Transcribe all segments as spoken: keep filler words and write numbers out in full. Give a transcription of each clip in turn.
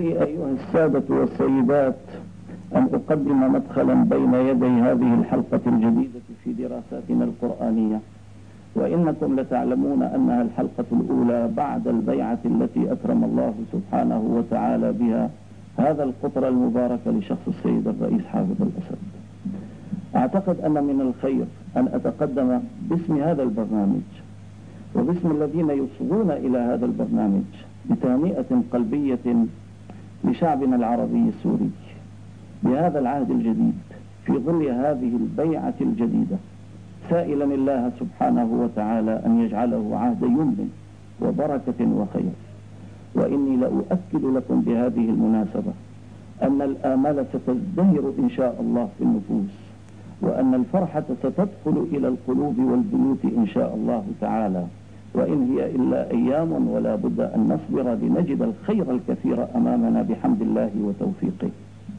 لي أيها السادة والسيدات أن أقدم مدخلا بين يدي هذه الحلقة الجديدة في دراساتنا القرآنية، وإنكم لتعلمون أنها الحلقة الأولى بعد البيعة التي أكرم الله سبحانه وتعالى بها هذا القطر المبارك لشخص السيد الرئيس حافظ الأسد. أعتقد أن من الخير أن أتقدم باسم هذا البرنامج وباسم الذين يصغون إلى هذا البرنامج بتهنئة قلبية لشعبنا العربي السوري بهذا العهد الجديد في ظل هذه البيعة الجديدة، سائلا الله سبحانه وتعالى أن يجعله عهد يمن وبركة وخير. وإني لأؤكد لكم بهذه المناسبة أن الآمال ستزدهر إن شاء الله في النفوس، وأن الفرحة ستدخل إلى القلوب والبيوت إن شاء الله تعالى، وإن هي إلا أيام ولا بد أن نصبر لنجد الخير الكثير أمامنا بحمد الله وتوفيقه.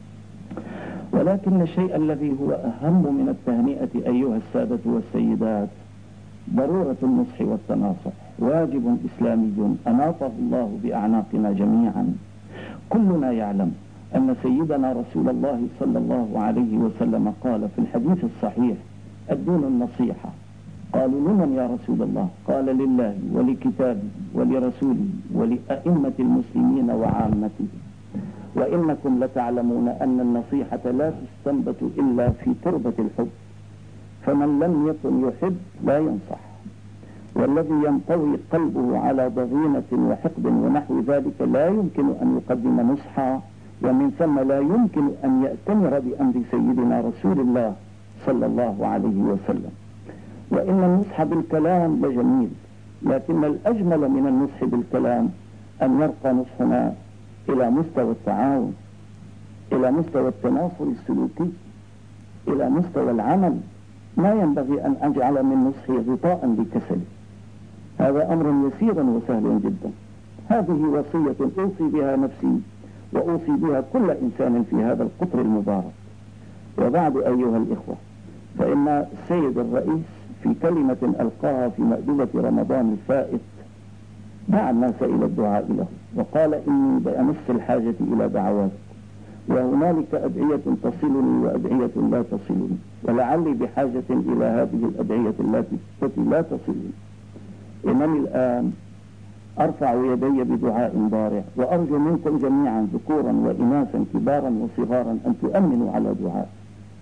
ولكن الشيء الذي هو أهم من التهنئة أيها السادة والسيدات ضرورة النصح والتناصح، واجب إسلامي أناطه الله بأعناقنا جميعا. كلنا يعلم أن سيدنا رسول الله صلى الله عليه وسلم قال في الحديث الصحيح: الدين النصيحة. قالوا: لمن يا رسول الله؟ قال: لله ولكتابه ولرسوله ولأئمة المسلمين وعامته. وإنكم لتعلمون أن النصيحة لا تستنبت إلا في تربة الحب، فمن لم يكن يحب لا ينصح، والذي ينطوي قلبه على ضغينة وحقد ونحو ذلك لا يمكن أن يقدم نصحا، ومن ثم لا يمكن أن يأتمر بأمر سيدنا رسول الله صلى الله عليه وسلم. وإن النصح بالكلام لجميل، لكن الأجمل من النصح بالكلام أن يرقى نصحنا إلى مستوى التعاون، إلى مستوى التناصر السلوكي، إلى مستوى العمل. ما ينبغي أن أجعل من نصحي غطاء لكسلي، هذا أمر يسير وسهل جدا. هذه وصية أوصي بها نفسي وأوصي بها كل إنسان في هذا القطر المبارك. وبعد أيها الإخوة، فإن السيد الرئيس في كلمة ألقاها في مأدبة رمضان الفائت دعا الناس إلى الدعاء له، وقال: إني بأمس الحاجة إلى دعوات، وهنالك أدعية تصلني وأدعية لا تصلني، ولعلي بحاجة إلى هذه الأدعية التي لا تصلني. إنني الآن أرفع يدي بدعاء ضارع، وأرجو منكم جميعا ذكورا وإناثا كبارا وصغارا أن تؤمنوا على دعاء.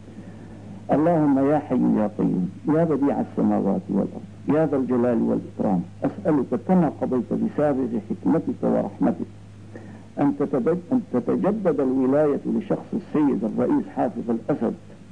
اللهم يا حي يا قيوم يا بديع السماوات والأرض يا ذا الجلال والإكرام، أسألك كما قضيت بسابغ حكمتك ورحمتك أن تتجدد الولاية لشخص السيد الرئيس حافظ الأسد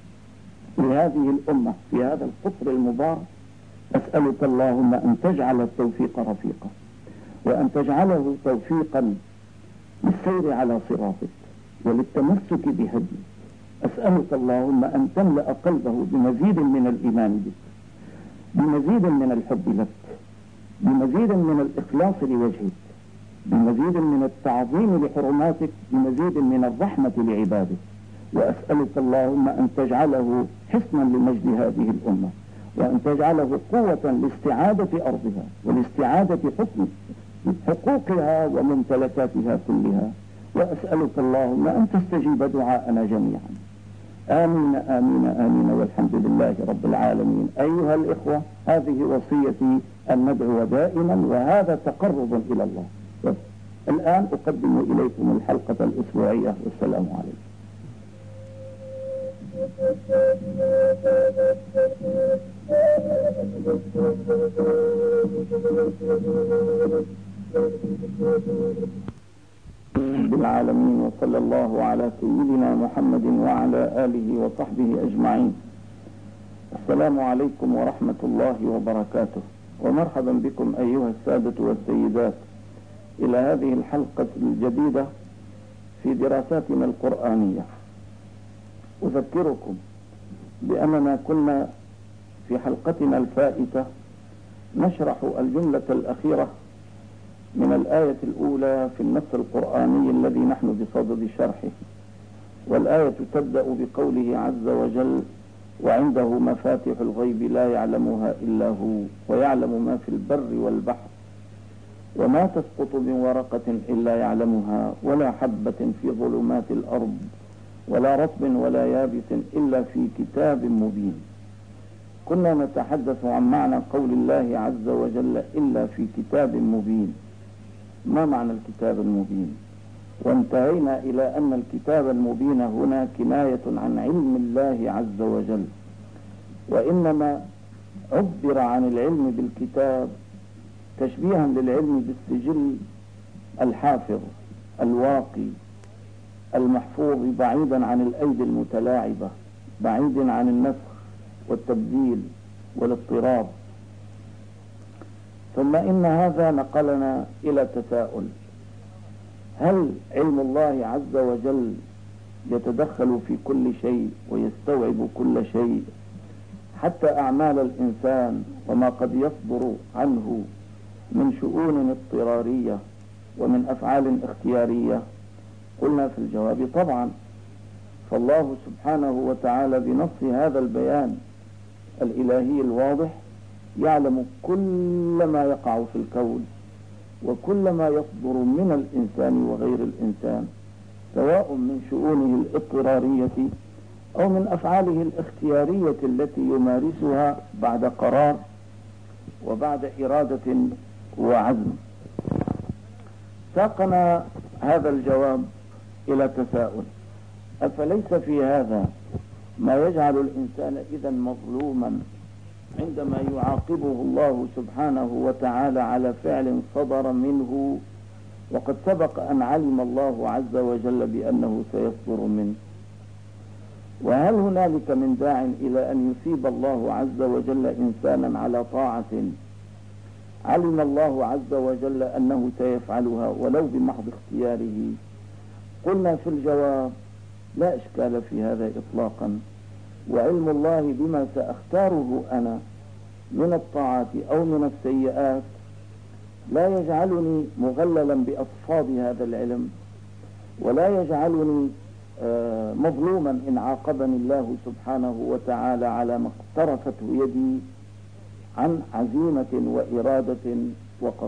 لهذه الأمة في هذا القطر المبارك. أسألك اللهم أن تجعل التوفيق رفيقا، وأن تجعله توفيقا للسير على صراطك وللتمسك بهديك. أسألك اللهم أن تملأ قلبه بمزيد من الإيمان بك، بمزيد من الحب لك، بمزيد من الإخلاص لوجهك، بمزيد من التعظيم لحرماتك، بمزيد من الرحمة لعبادك. وأسألك اللهم أن تجعله حصنا لمجد هذه الأمة، وأن تجعله قوة لاستعادة أرضها ولاستعادة حكم حقوقها وممتلكاتها كلها. وأسألك اللهم أن تستجيب دعاءنا جميعا. آمين آمين آمين، والحمد لله رب العالمين. أيها الإخوة، هذه وصيتي أن ندعو دائما، وهذا تقرب إلى الله. الآن أقدم إليكم الحلقة الأسبوعية، والسلام عليكم. بالعالمين، وصلى الله على سيدنا محمد وعلى آله وصحبه أجمعين. السلام عليكم ورحمة الله وبركاته، ومرحبا بكم أيها السادة والسيدات إلى هذه الحلقة الجديدة في دراساتنا القرآنية. أذكركم بأننا كنا في حلقتنا الفائتة نشرح الجملة الأخيرة من الآية الأولى في النص القرآني الذي نحن بصدد شرحه، والآية تبدأ بقوله عز وجل: وعنده مفاتح الغيب لا يعلمها إلا هو ويعلم ما في البر والبحر وما تسقط من ورقة إلا يعلمها ولا حبة في ظلمات الأرض ولا رطب ولا يابس إلا في كتاب مبين. كنا نتحدث عن معنى قول الله عز وجل إلا في كتاب مبين. ما معنى الكتاب المبين؟ وانتهينا إلى أن الكتاب المبين هنا كناية عن علم الله عز وجل، وإنما عبر عن العلم بالكتاب تشبيها للعلم بالسجل الحافظ الواقي المحفوظ بعيدا عن الأيدي المتلاعبة، بعيدا عن النسخ والتبديل والاضطراب. ثم إن هذا نقلنا إلى تساؤل: هل علم الله عز وجل يتدخل في كل شيء ويستوعب كل شيء، حتى أعمال الإنسان وما قد يصدر عنه من شؤون اضطرارية ومن أفعال اختيارية؟ قلنا في الجواب طبعا. فالله سبحانه وتعالى بنص هذا البيان الإلهي الواضح يعلم كل ما يقع في الكون وكل ما يصدر من الإنسان وغير الإنسان، سواء من شؤونه الاضطرارية أو من أفعاله الاختيارية التي يمارسها بعد قرار وبعد إرادة وعزم. ساقنا هذا الجواب إلى تساؤل: أفليس في هذا ما يجعل الإنسان إذا مظلوما عندما يعاقبه الله سبحانه وتعالى على فعل صدر منه وقد سبق أن علم الله عز وجل بأنه سيصدر منه؟ وهل هنالك من داع إلى أن يثيب الله عز وجل إنسانا على طاعة علم الله عز وجل أنه سيفعلها ولو بمحض اختياره؟ قلنا في الجواب: لا إشكال في هذا إطلاقا، وعلم الله بما سأختاره أنا من الطاعات أو من السيئات لا يجعلني مغللا بأصفاد هذا العلم، ولا يجعلني مظلوما إن عاقبني الله سبحانه وتعالى على ما اقترفته يدي عن عزيمة وإرادة وقصد.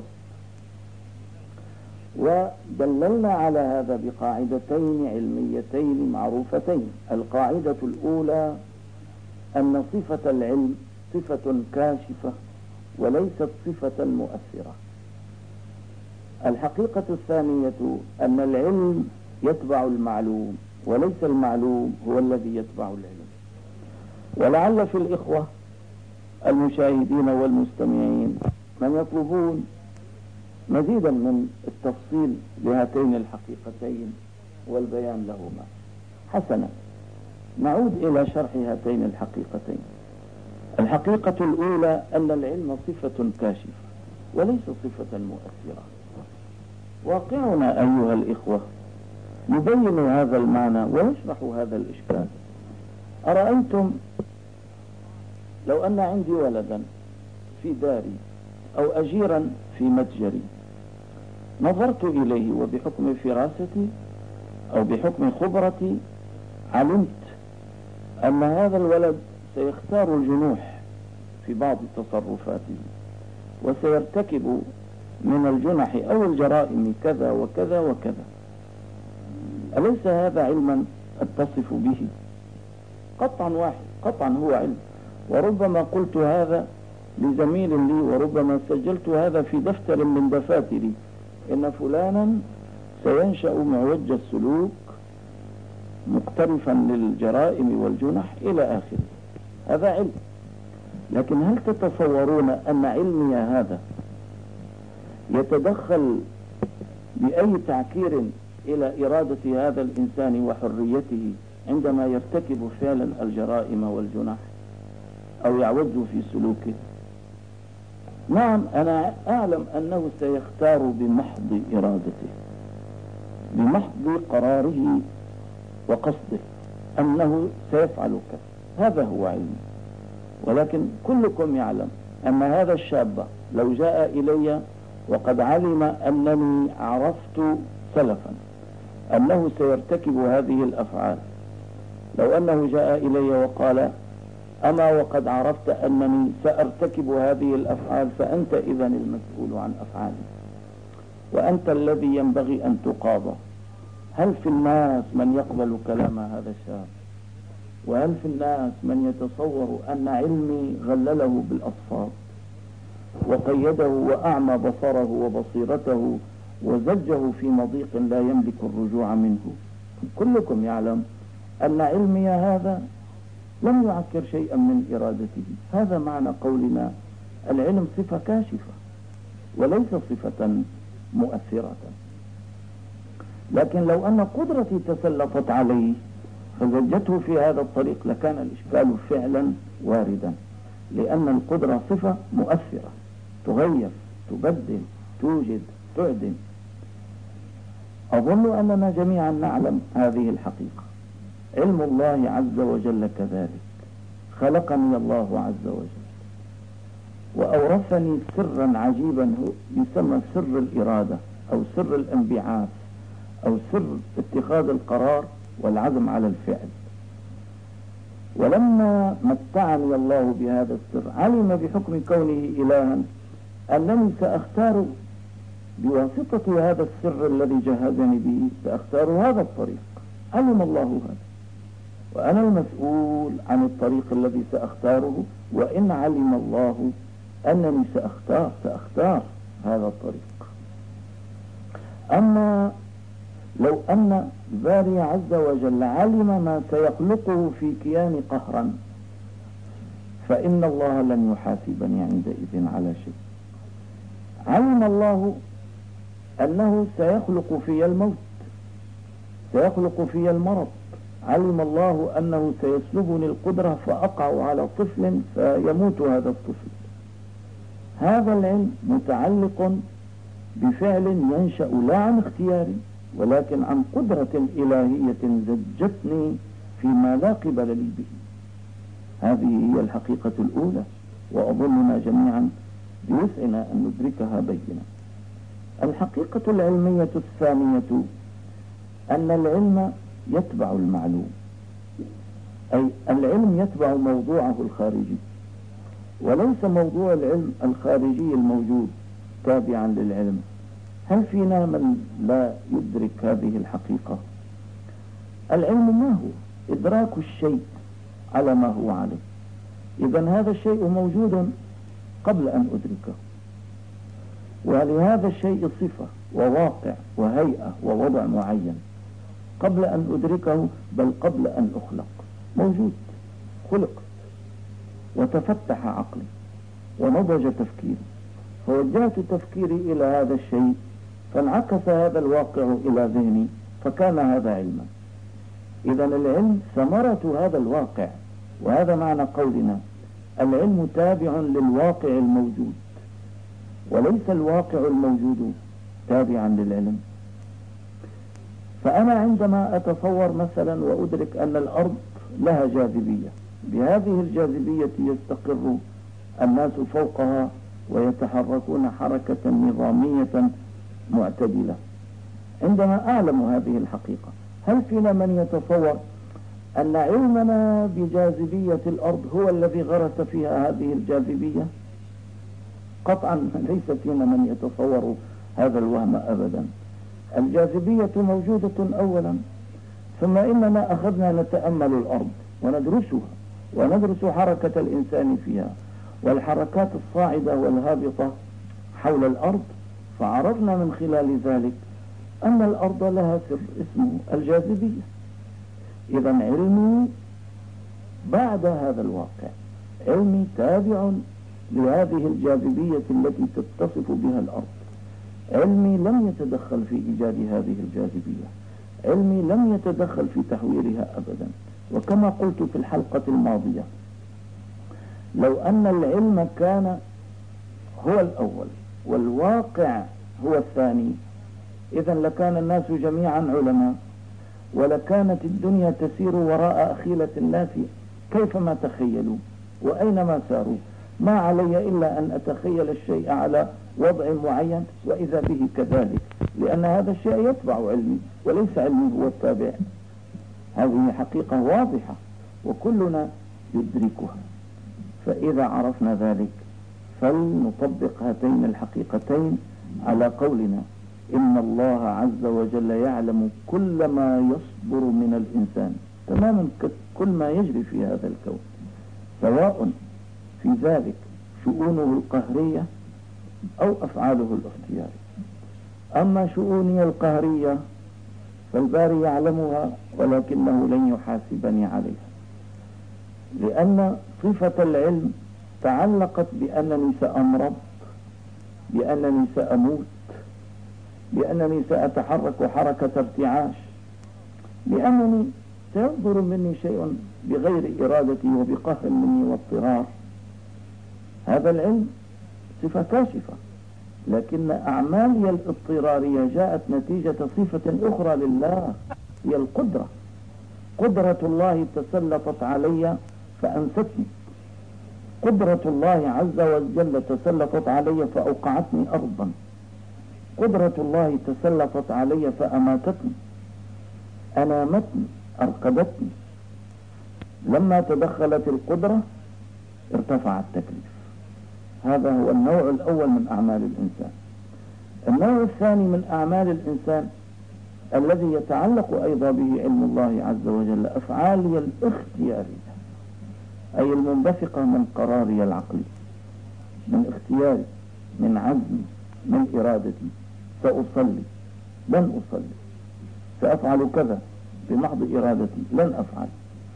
ودللنا على هذا بقاعدتين علميتين معروفتين. القاعدة الأولى أن صفة العلم صفة كاشفة وليست صفة مؤثرة. الحقيقة الثانية أن العلم يتبع المعلوم وليس المعلوم هو الذي يتبع العلم. ولعل في الإخوة المشاهدين والمستمعين من يطلبون مزيدا من التفصيل لهاتين الحقيقتين والبيان لهما. حسنا، نعود إلى شرح هاتين الحقيقتين. الحقيقة الأولى أن العلم صفة كاشفة وليس صفة مؤثرة. واقعنا أيها الإخوة يبين هذا المعنى ويشرح هذا الإشكال. أرأيتم لو أن عندي ولدا في داري أو أجيرا في متجري، نظرت إليه وبحكم فراستي أو بحكم خبرتي علمت أن هذا الولد سيختار الجنوح في بعض تصرفاته وسيرتكب من الجنح أو الجرائم كذا وكذا وكذا. أليس هذا علما أتصف به؟ قطعا واحد، قطعا هو علم. وربما قلت هذا لزميل لي، وربما سجلت هذا في دفتر من دفاتري: إن فلانا سينشأ معوج السلوك مقترفا للجرائم والجنح إلى آخره. هذا علم. لكن هل تتصورون أن علمي هذا يتدخل بأي تعكير إلى إرادة هذا الإنسان وحريته عندما يرتكب فعلا الجرائم والجنح أو يعوج في سلوكه؟ نعم، أنا أعلم أنه سيختار بمحض إرادته، بمحض قراره وقصده أنه سيفعل كذا. هذا هو علمي. ولكن كلكم يعلم أن هذا الشاب لو جاء إلي وقد علم أنني عرفت سلفا أنه سيرتكب هذه الأفعال، لو أنه جاء إلي وقال: أما وقد عرفت أنني سأرتكب هذه الأفعال فأنت إذن المسؤول عن أفعالي، وأنت الذي ينبغي أن تقاضى. هل في الناس من يقبل كلام هذا الشاب؟ وهل في الناس من يتصور أن علمي غلله بالأصفاد وقيده وأعمى بصره وبصيرته وزجه في مضيق لا يملك الرجوع منه؟ كلكم يعلم أن علمي هذا لم يعكر شيئا من إرادته. هذا معنى قولنا العلم صفة كاشفة وليس صفة مؤثرة. لكن لو أن قدرتي تسلطت عليه فزجته في هذا الطريق لكان الإشكال فعلا واردا، لأن القدرة صفة مؤثرة تغير تبدل توجد تعدم. أظن أننا جميعا نعلم هذه الحقيقة. علم الله عز وجل كذلك. خلقني الله عز وجل وأورثني سرا عجيبا يسمى سر الإرادة أو سر الانبعاث أو سر اتخاذ القرار والعزم على الفعل. ولما متعني الله بهذا السر علم بحكم كونه إلها أنني سأختار بواسطة هذا السر الذي جهزني به سأختار هذا الطريق. علم الله هذا وأنا المسؤول عن الطريق الذي سأختاره، وإن علم الله أنني سأختار سأختار هذا الطريق. أما لو أن باري عز وجل علم ما سيخلقه في كيان قهرا فإن الله لن يحاسبني عندئذ على شيء. علم الله أنه سيخلق في الموت، سيخلق في المرض. علم الله أنه سيسلبني القدرة فأقع على طفل فيموت هذا الطفل. هذا العلم متعلق بفعل ينشأ لا عن اختياري ولكن عن قدرة إلهية زجتني فيما لا قبل لي به. هذه هي الحقيقة الأولى، وأظننا جميعا بوسعنا أن ندركها بينا. الحقيقة العلمية الثانية أن العلم يتبع المعلوم، أي العلم يتبع موضوعه الخارجي، وليس موضوع العلم الخارجي الموجود تابعا للعلم. هل فينا من لا يدرك هذه الحقيقة؟ العلم ما هو؟ إدراك الشيء على ما هو عليه. إذن هذا الشيء موجود قبل أن أدركه، ولهذا الشيء صفة وواقع وهيئة ووضع معين قبل أن أدركه، بل قبل أن أخلق موجود. خلق وتفتح عقلي ونضج تفكيري فوجهت تفكيري إلى هذا الشيء فانعكس هذا الواقع إلى ذهني فكان هذا علما. إذن العلم ثمرة هذا الواقع، وهذا معنى قولنا العلم تابع للواقع الموجود وليس الواقع الموجود تابعا للعلم. فأنا عندما أتصور مثلا وأدرك أن الأرض لها جاذبية، بهذه الجاذبية يستقر الناس فوقها ويتحركون حركة نظامية معتدلة. عندما أعلم هذه الحقيقة هل فينا من يتصور أن علمنا بجاذبية الأرض هو الذي غرس فيها هذه الجاذبية؟ قطعا ليس فينا من يتصور هذا الوهم أبدا. الجاذبية موجودة أولا، ثم إننا أخذنا نتأمل الأرض وندرسها وندرس حركة الإنسان فيها والحركات الصاعدة والهابطة حول الأرض، فعرفنا من خلال ذلك أن الأرض لها سر اسمه الجاذبية. إذن علمي بعد هذا الواقع، علمي تابع لهذه الجاذبية التي تتصف بها الأرض. علمي لم يتدخل في إيجاد هذه الجاذبية، علمي لم يتدخل في تحويرها أبدا. وكما قلت في الحلقة الماضية، لو أن العلم كان هو الأول والواقع هو الثاني إذن لكان الناس جميعا علماء، ولكانت الدنيا تسير وراء أخيلة الناس كيفما تخيلوا وأينما ساروا. ما علي إلا أن أتخيل الشيء على وضع معين وإذا به كذلك، لأن هذا الشيء يتبع علمي وليس علمي هو التابع. هذه حقيقة واضحة وكلنا يدركها. فإذا عرفنا ذلك فلنطبق هاتين الحقيقتين على قولنا إن الله عز وجل يعلم كل ما يصدر من الإنسان تماما كل ما يجري في هذا الكون، سواء في ذلك شؤونه القهرية أو أفعاله الاختيارية. أما شؤوني القهرية فالباري يعلمها ولكنه لن يحاسبني عليها، لأن صفة العلم تعلقت بأنني سأمرض، بأنني سأموت، بأنني سأتحرك حركة ارتعاش، بأنني سيصدر مني شيء بغير إرادتي وبقهر مني واضطرار. هذا العلم صفة كاشفة، لكن أعمالي الاضطرارية جاءت نتيجة صفة أخرى لله، هي القدرة. قدرة الله تسلطت علي فأنستني، قدرة الله عز وجل تسلطت علي فأوقعتني أرضا، قدرة الله تسلطت علي فأماتتني، أنامتني، أرقدتني. لما تدخلت القدرة ارتفع التكليف. هذا هو النوع الأول من أعمال الإنسان. النوع الثاني من أعمال الإنسان الذي يتعلق أيضا به علم الله عز وجل أفعالي الاختيارية، أي المنبثقة من قراري العقلي، من اختياري، من عزمي، من إرادتي. سأصلي، لن أصلي، سأفعل كذا بمحض إرادتي، لن أفعل.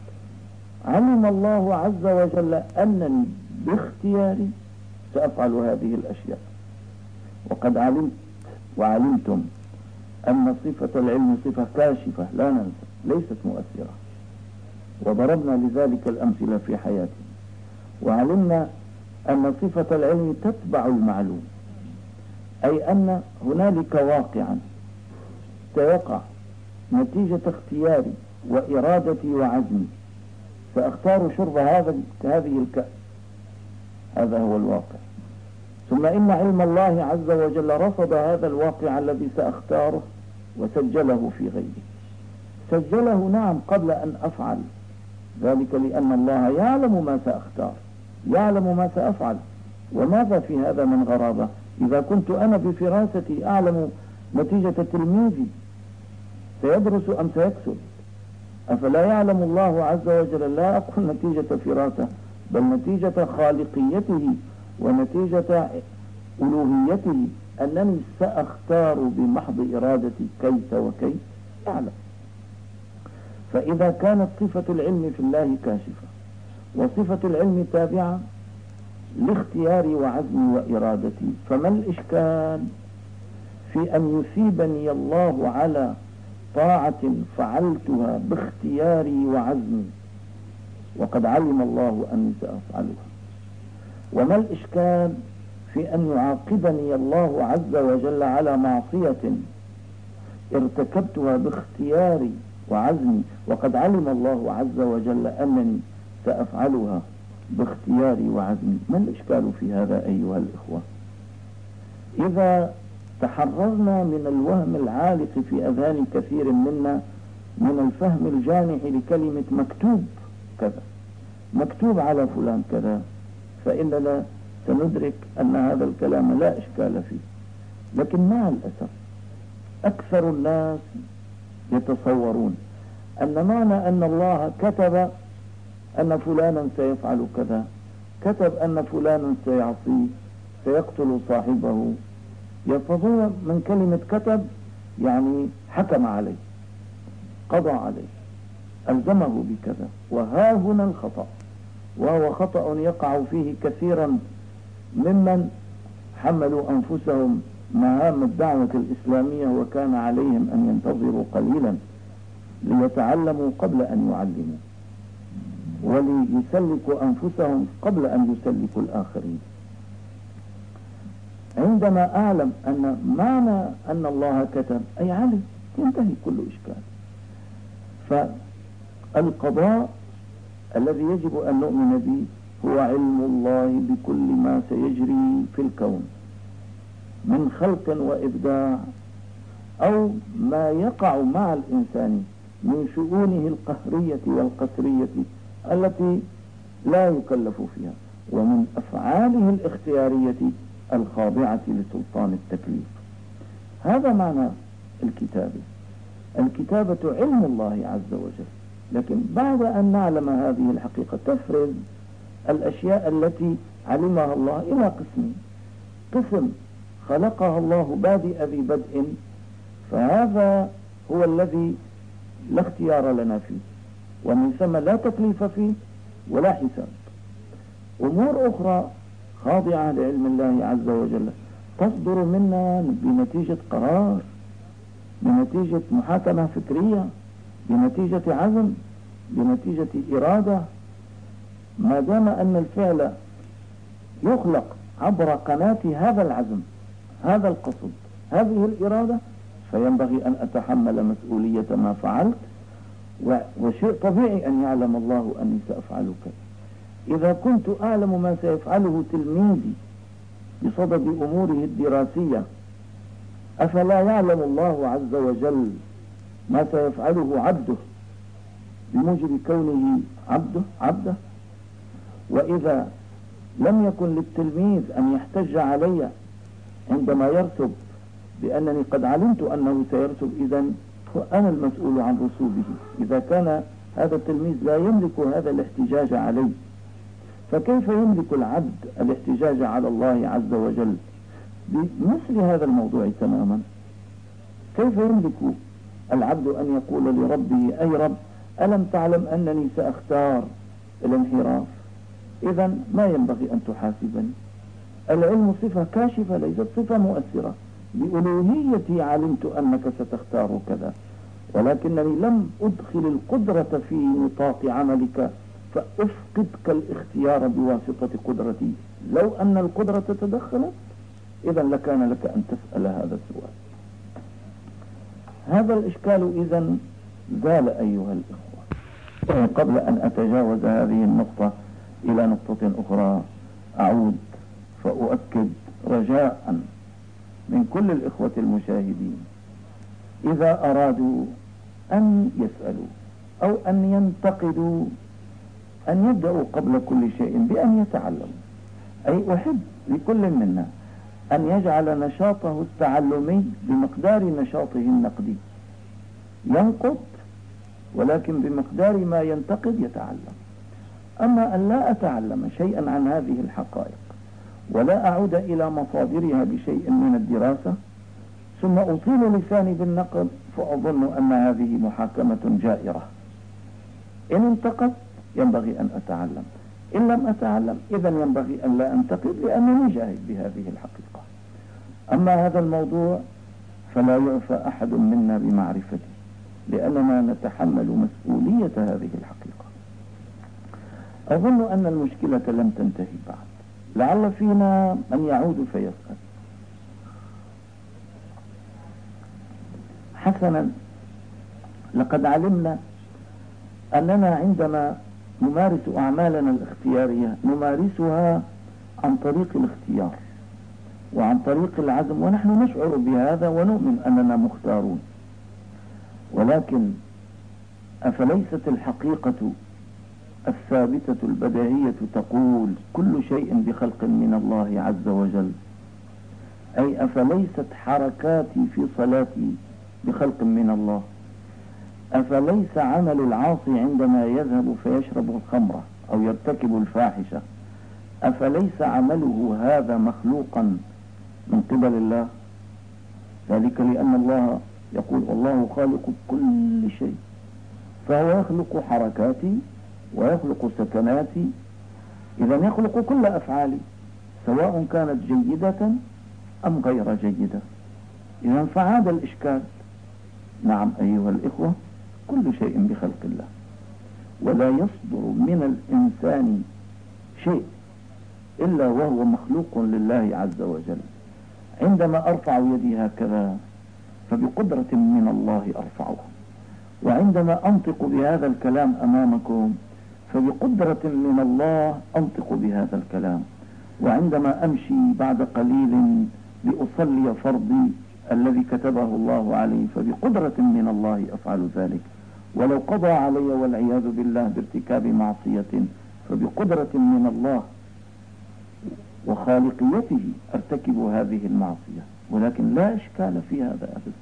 علم الله عز وجل أنني باختياري سأفعل هذه الأشياء. وقد علمت وعلمتم أن صفة العلم صفة كاشفة لا ننسى، ليست مؤثرة، وضربنا لذلك الأمثلة في حياتنا. وعلمنا أن صفة العلم تتبع المعلوم، أي أن هنالك واقعا سيقع نتيجة اختياري وإرادتي وعزمي، سأختار شرب هذا هذه الكأس، هذا هو الواقع. ثم إن علم الله عز وجل رصد هذا الواقع الذي سأختاره وسجله في غيره. سجله نعم قبل أن أفعل ذلك، لأن الله يعلم ما سأختار، يعلم ما سأفعل. وماذا في هذا من غرابة؟ إذا كنت أنا بفراستي أعلم نتيجة تلميذي سيدرس أم سيكسب، أفلا يعلم الله عز وجل؟ لا أقول نتيجة فراسة، بل نتيجة خالقيته ونتيجة ألوهيته، أنني سأختار بمحض إرادتي كيف وكيف أعلم. فإذا كانت صفة العلم في الله كاشفة، وصفة العلم تابعة لاختياري وعزمي وإرادتي، فما الإشكال في أن يثيبني الله على طاعة فعلتها باختياري وعزمي وقد علم الله أني سأفعلها؟ وما الإشكال في أن يعاقبني الله عز وجل على معصية ارتكبتها باختياري وعزمي وقد علم الله عز وجل أنني سأفعلها باختياري وعزمي؟ ما الإشكال في هذا أيها الإخوة؟ إذا تحررنا من الوهم العالق في أذهان كثير منا من الفهم الجانح لكلمة مكتوب كذا، مكتوب على فلان كذا، فإننا سندرك أن هذا الكلام لا إشكال فيه. لكن مع الأسف أكثر الناس يتصورون أن معنى أن الله كتب أن فلانا سيفعل كذا، كتب أن فلانا سيعصيه، سيقتل صاحبه، يتصور من كلمة كتب يعني حكم عليه، قضى عليه، ألزمه بكذا. وها هنا الخطأ، وهو خطأ يقع فيه كثيرا ممن حملوا أنفسهم مهام الدعوة الإسلامية وكان عليهم أن ينتظروا قليلا ليتعلموا قبل أن يعلموا، وليسلكوا أنفسهم قبل أن يسلكوا الآخرين. عندما أعلم أن معنى أن الله كتب أي علم، ينتهي كل إشكال. فالقضاء الذي يجب أن نؤمن به هو علم الله بكل ما سيجري في الكون من خلق وإبداع أو ما يقع مع الإنسان من شؤونه القهرية والقسرية التي لا يكلف فيها، ومن أفعاله الاختيارية الخاضعة لسلطان التكليف. هذا معنى الكتابة. الكتابة علم الله عز وجل، لكن بعد أن نعلم هذه الحقيقة تفرز الأشياء التي علمها الله إلى قسمين: قسم خلقها الله بادئ ذي بدء، فهذا هو الذي لا اختيار لنا فيه، ومن ثم لا تكليف فيه ولا حساب. أمور أخرى خاضعة لعلم الله عز وجل تصدر منا بنتيجة قرار، بنتيجة محاكمة فكرية، بنتيجة عزم، بنتيجة إرادة. ما دام أن الفعل يخلق عبر قناة هذا العزم، هذا القصد، هذه الإرادة، فينبغي أن أتحمل مسؤولية ما فعلت، وشيء طبيعي أن يعلم الله أني سأفعل كذا. إذا كنت أعلم ما سيفعله تلميذي بصدد أموره الدراسية، أفلا يعلم الله عز وجل ما سيفعله عبده بموجب كونه عبده عبده؟ وإذا لم يكن للتلميذ أن يحتج علي عندما يرسب بأنني قد علمت أنه سيرسب، إذن فأنا المسؤول عن رسوبه. إذا كان هذا التلميذ لا يملك هذا الاحتجاج علي، فكيف يملك العبد الاحتجاج على الله عز وجل بمثل هذا الموضوع تماما؟ كيف يملك العبد أن يقول لربه: أي رب، ألم تعلم أنني سأختار الانحراف؟ إذن ما ينبغي أن تحاسبني. العلم صفة كاشفة ليست صفة مؤثرة. بألوهيتي علمت أنك ستختار كذا، ولكنني لم أدخل القدرة في نطاق عملك فأفقدك الاختيار بواسطة قدرتي. لو أن القدرة تدخلت إذن لكان لك أن تسأل هذا السؤال. هذا الإشكال إذن زال أيها الإخوة. قبل أن أتجاوز هذه النقطة إلى نقطة أخرى، أعود فأؤكد رجاء من كل الإخوة المشاهدين: إذا أرادوا أن يسألوا أو أن ينتقدوا أن يبدأوا قبل كل شيء بأن يتعلموا. أي أحب لكل منا أن يجعل نشاطه التعلمي بمقدار نشاطه النقدي، ينقد ولكن بمقدار ما ينتقد يتعلم. أما أن لا أتعلم شيئا عن هذه الحقائق ولا أعود إلى مصادرها بشيء من الدراسة ثم أطيل لساني بالنقد، فأظن أن هذه محاكمة جائرة. إن انتقد ينبغي أن أتعلم، إن لم أتعلم إذن ينبغي أن لا أنتقد، لأنني جاهد بهذه الحقيقة. أما هذا الموضوع فلا يعفى أحد منا بمعرفته، لأننا نتحمل مسؤولية هذه الحقيقة. أظن أن المشكلة لم تنتهي بعد، لعل فينا من يعود فيسأل. حسنا، لقد علمنا أننا عندما نمارس أعمالنا الاختيارية نمارسها عن طريق الاختيار وعن طريق العزم، ونحن نشعر بهذا ونؤمن أننا مختارون. ولكن أفليست الحقيقة الثابتة البديهية تقول كل شيء بخلق من الله عز وجل؟ أي أفليست حركاتي في صلاتي بخلق من الله؟ أفليس عمل العاصي عندما يذهب فيشرب الخمرة أو يرتكب الفاحشة، أفليس عمله هذا مخلوقا من قبل الله؟ ذلك لأن الله يقول: والله خالق كل شيء، فهو يخلق حركاتي ويخلق سكناتي، إذا يخلق كل أفعالي سواء كانت جيدة أم غير جيدة. إذا فعاد الإشكال. نعم أيها الإخوة، كل شيء بخلق الله، ولا يصدر من الإنسان شيء إلا وهو مخلوق لله عز وجل. عندما أرفع يدي هكذا فبقدرة من الله أرفعها، وعندما أنطق بهذا الكلام أمامكم فبقدرة من الله أنطق بهذا الكلام، وعندما أمشي بعد قليل لأصلي فرضي الذي كتبه الله علي فبقدرة من الله أفعل ذلك، ولو قضى علي والعياذ بالله بارتكاب معصية فبقدرة من الله وخالقيته أرتكب هذه المعصية ولكن لا إشكال في هذا أبدا.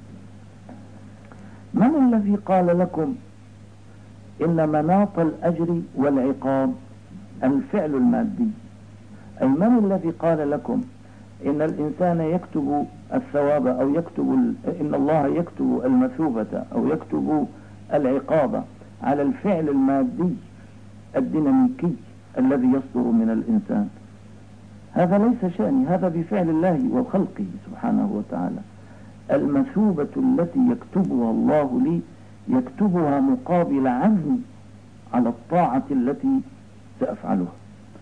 من الذي قال لكم إن مناط الأجر والعقاب الفعل المادي؟ أي من الذي قال لكم إن الإنسان يكتب الثواب أو يكتب إن الله يكتب المثوبة أو يكتب العقاب على الفعل المادي الديناميكي الذي يصدر من الإنسان؟ هذا ليس شأني، هذا بفعل الله وخلقه سبحانه وتعالى. المثوبة التي يكتبها الله لي يكتبها مقابل عزمي على الطاعة التي سأفعلها،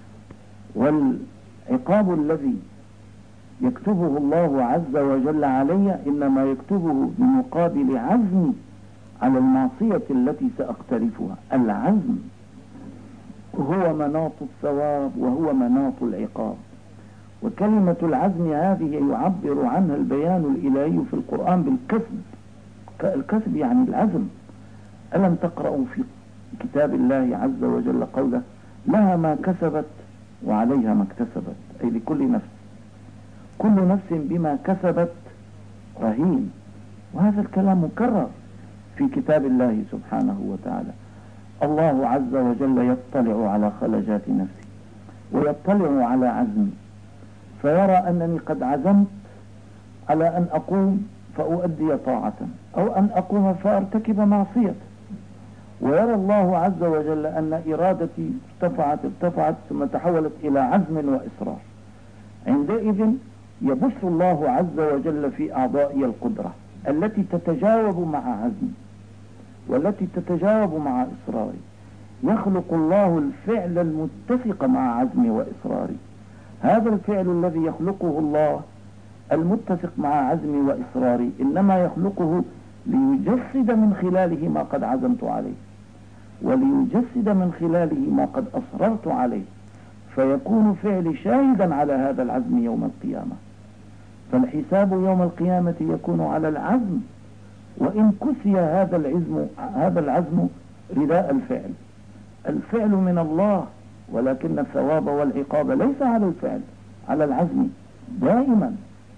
والعقاب الذي يكتبه الله عز وجل علي إنما يكتبه بمقابل عزمي على المعصية التي سأقترفها. العزم هو مناط الثواب وهو مناط العقاب. وكلمة العزم هذه يعبر عنها البيان الإلهي في القرآن بالكسب. الكسب يعني العزم. ألم تقرأوا في كتاب الله عز وجل قوله لها ما كسبت وعليها ما اكتسبت، أي لكل نفس، كل نفس بما كسبت رهين. وهذا الكلام مكرر في كتاب الله سبحانه وتعالى. الله عز وجل يطلع على خلجات نفسي ويطلع على عزمي، فيرى أنني قد عزمت على أن أقوم فأؤدي طاعة أو أن أقوم فأرتكب معصية، ويرى الله عز وجل أن إرادتي ارتفعت ارتفعت ثم تحولت إلى عزم وإصرار. عندئذ يبث الله عز وجل في أعضائي القدرة التي تتجاوب مع عزمي والتي تتجاوب مع إصراري. يخلق الله الفعل المتفق مع عزمي وإصراري. هذا الفعل الذي يخلقه الله المتفق مع عزمي وإصراري إنما يخلقه ليجسد من خلاله ما قد عزمت عليه، وليجسد من خلاله ما قد أصررت عليه، فيكون فعلي شاهدا على هذا العزم يوم القيامة. فالحساب يوم القيامة يكون على العزم، وإن كسي هذا العزم هذا العزم رداء الفعل. الفعل من الله، ولكن الثواب والعقاب ليس على الفعل، على العزم دائما.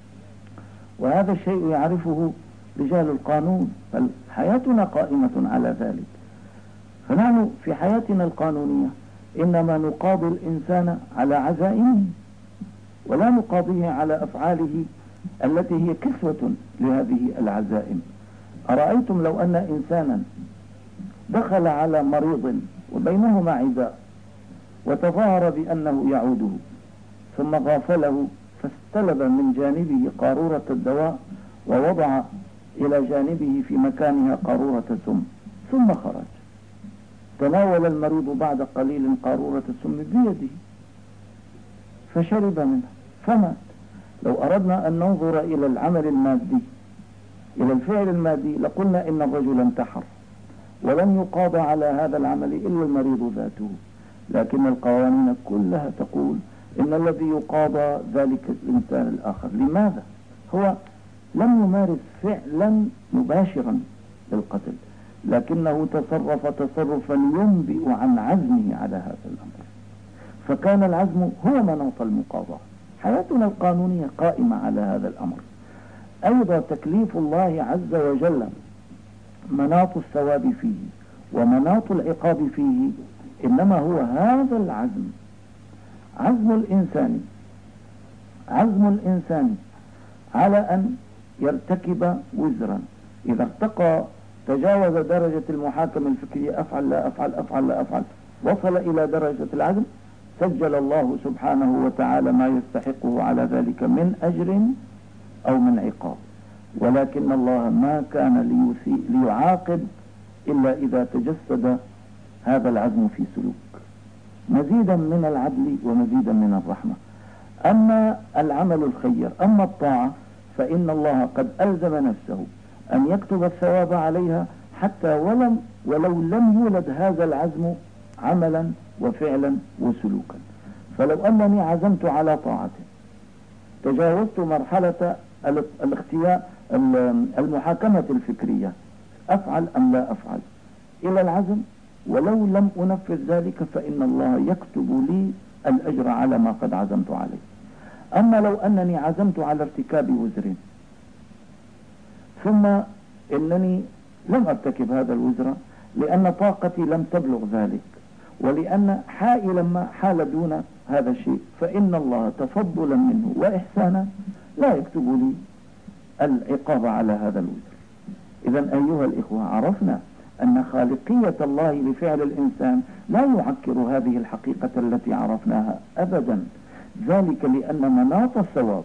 وهذا الشيء يعرفه رجال القانون، بل حياتنا قائمة على ذلك. فنحن في حياتنا القانونية إنما نقاضي الإنسان على عزائمه ولا نقاضيه على أفعاله التي هي كسوة لهذه العزائم. أرأيتم لو أن إنسانا دخل على مريض وبينهما عزاء وتظاهر بأنه يعوده، ثم غافله فاستلب من جانبه قارورة الدواء ووضع إلى جانبه في مكانها قارورة سم، ثم خرج، تناول المريض بعد قليل قارورة السم بيده فشرب منها فمات. لو أردنا أن ننظر إلى العمل المادي، إلى الفعل المادي، لقلنا إن الرجل انتحر ولن يقاضى على هذا العمل إلا المريض ذاته. لكن القوانين كلها تقول إن الذي يقاضى ذلك الإنسان الآخر. لماذا؟ هو لم يمارس فعلا مباشرا للقتل، لكنه تصرف تصرفا ينبئ عن عزمه على هذا الأمر، فكان العزم هو مناط المقاضاة. حياتنا القانونية قائمة على هذا الأمر. أيضا تكليف الله عز وجل مناط الثواب فيه ومناط العقاب فيه إنما هو هذا العزم. عزم الإنسان عزم الإنسان على أن يرتكب وزرا، إذا ارتقى تجاوز درجة المحاكمة الفكرية، أفعل لا أفعل أفعل لا أفعل، وصل إلى درجة العزم، سجل الله سبحانه وتعالى ما يستحقه على ذلك من أجر أو من عقاب. ولكن الله ما كان ليعاقب إلا إذا تجسد هذا العزم في سلوك، مزيدا من العدل ومزيدا من الرحمة. أما العمل الخير، أما الطاعة، فإن الله قد ألزم نفسه أن يكتب الثواب عليها حتى ولم ولو لم يولد هذا العزم عملا وفعلا وسلوكا. فلو أنني عزمت على طاعة، تجاوزت مرحلة الاختيار المحاكمة الفكرية، أفعل أم لا أفعل، إلى العزم، ولو لم أنفذ ذلك فإن الله يكتب لي الأجر على ما قد عزمت عليه. أما لو أنني عزمت على ارتكاب وزر ثم إنني لم أرتكب هذا الوزر لأن طاقتي لم تبلغ ذلك، ولأن حائلا ما حال دون هذا الشيء، فإن الله تفضلا منه وإحسانا لا يكتب لي العقاب على هذا الوزر. إذن أيها الإخوة، عرفنا أن خالقية الله لفعل الإنسان لا يعكر هذه الحقيقة التي عرفناها أبدا، ذلك لأن مناط الثواب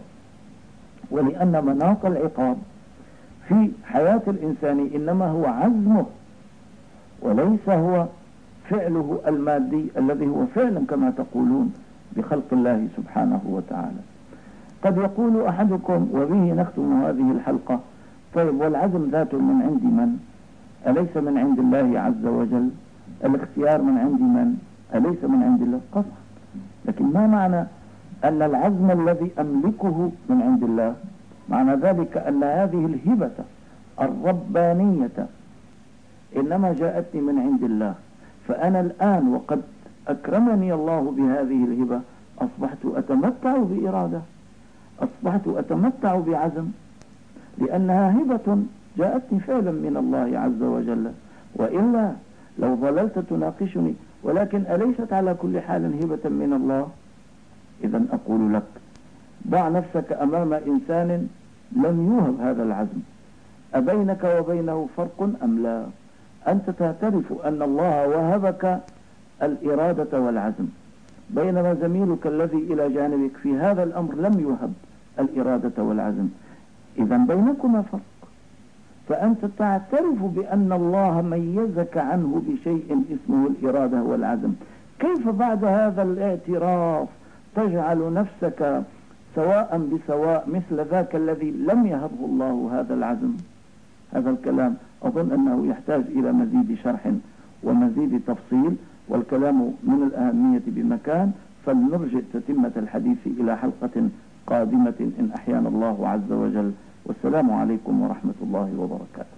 ولأن مناط العقاب في حياة الإنسان إنما هو عزمه وليس هو فعله المادي الذي هو فعلا كما تقولون بخلق الله سبحانه وتعالى. قد يقول أحدكم، وبه نختم هذه الحلقة: طيب والعزم ذاته من عند من؟ أليس من عند الله عز وجل؟ الاختيار من عند من؟ أليس من عند الله؟ قطعا. لكن ما معنى أن العزم الذي أملكه من عند الله؟ معنى ذلك أن هذه الهبة الربانية إنما جاءتني من عند الله، فأنا الآن وقد أكرمني الله بهذه الهبة أصبحت أتمتع بإرادة، أصبحت أتمتع بعزم، لأنها هبة جاءتني فعلا من الله عز وجل. وإلا لو ظللت تناقشني ولكن أليست على كل حال هبة من الله؟ إذن أقول لك: ضع نفسك أمام إنسان لم يوهب هذا العزم، أبينك وبينه فرق أم لا؟ أنت تعترف أن الله وهبك الإرادة والعزم، بينما زميلك الذي إلى جانبك في هذا الأمر لم يوهب الإرادة والعزم. إذن بينكما فرق، فأنت تعترف بأن الله ميزك عنه بشيء اسمه الإرادة والعزم. كيف بعد هذا الاعتراف تجعل نفسك سواء بسواء مثل ذاك الذي لم يهبه الله هذا العزم؟ هذا الكلام أظن أنه يحتاج إلى مزيد شرح ومزيد تفصيل، والكلام من الأهمية بمكان، فلنرجع تتمة الحديث إلى حلقة قادمة إن أحيانا الله عز وجل. والسلام عليكم ورحمة الله وبركاته.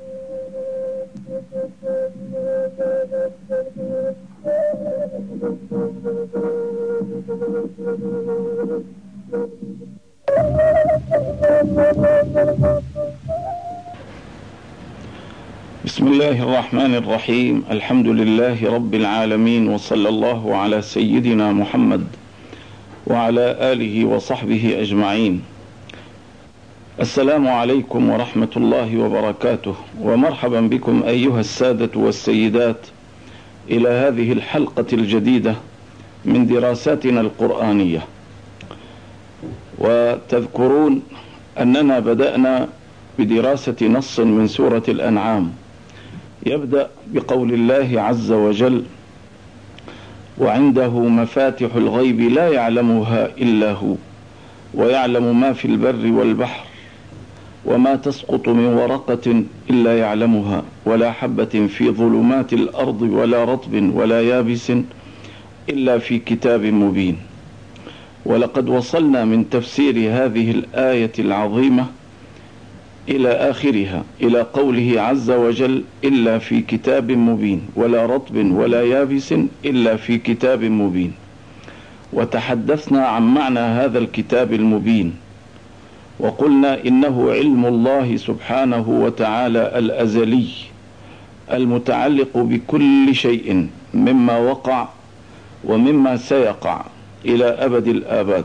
بسم الله الرحمن الرحيم. الحمد لله رب العالمين، وصلى الله على سيدنا محمد وعلى آله وصحبه أجمعين. السلام عليكم ورحمة الله وبركاته، ومرحبا بكم أيها السادة والسيدات إلى هذه الحلقة الجديدة من دراساتنا القرآنية. وتذكرون أننا بدأنا بدراسة نص من سورة الأنعام يبدأ بقول الله عز وجل: وعنده مفاتح الغيب لا يعلمها إلا هو ويعلم ما في البر والبحر وما تسقط من ورقة إلا يعلمها ولا حبة في ظلمات الأرض ولا رطب ولا يابس إلا في كتاب مبين. ولقد وصلنا من تفسير هذه الآية العظيمة إلى آخرها، إلى قوله عز وجل: إلا في كتاب مبين ولا رطب ولا يابس إلا في كتاب مبين. وتحدثنا عن معنى هذا الكتاب المبين، وقلنا إنه علم الله سبحانه وتعالى الأزلي المتعلق بكل شيء مما وقع ومما سيقع إلى أبد الآباد.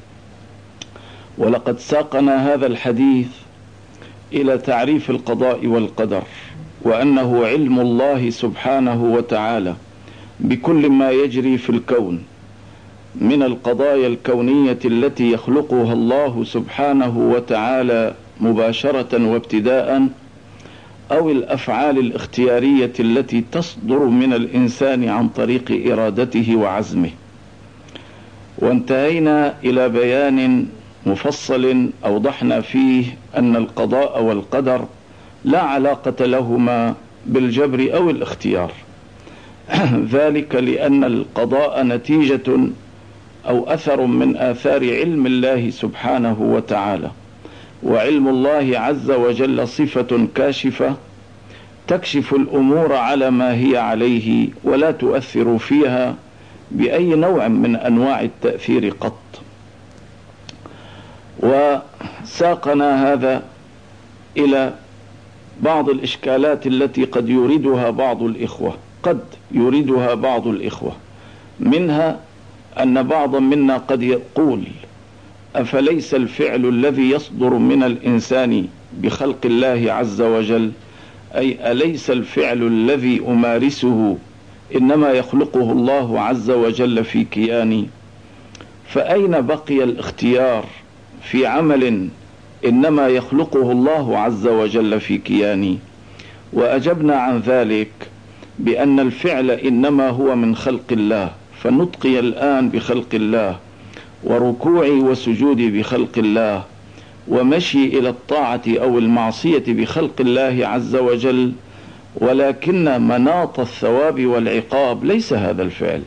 ولقد ساقنا هذا الحديث إلى تعريف القضاء والقدر، وأنه علم الله سبحانه وتعالى بكل ما يجري في الكون من القضايا الكونية التي يخلقها الله سبحانه وتعالى مباشرة وابتداء، أو الأفعال الاختيارية التي تصدر من الإنسان عن طريق إرادته وعزمه. وانتهينا إلى بيان مفصل أوضحنا فيه أن القضاء والقدر لا علاقة لهما بالجبر أو الاختيار، ذلك لأن القضاء نتيجة أو أثر من آثار علم الله سبحانه وتعالى، وعلم الله عز وجل صفة كاشفة تكشف الأمور على ما هي عليه ولا تؤثر فيها بأي نوع من أنواع التأثير قط. وساقنا هذا إلى بعض الإشكالات التي قد يريدها بعض الإخوة قد يريدها بعض الإخوة منها أن بعضا منا قد يقول: أفليس الفعل الذي يصدر من الإنسان بخلق الله عز وجل، أي أليس الفعل الذي أمارسه إنما يخلقه الله عز وجل في كياني؟ فأين بقي الاختيار في عمل إنما يخلقه الله عز وجل في كياني؟ وأجبنا عن ذلك بأن الفعل إنما هو من خلق الله، فنطقي الآن بخلق الله، وركوعي وسجودي بخلق الله، ومشي إلى الطاعة أو المعصية بخلق الله عز وجل، ولكن مناط الثواب والعقاب ليس هذا الفعل.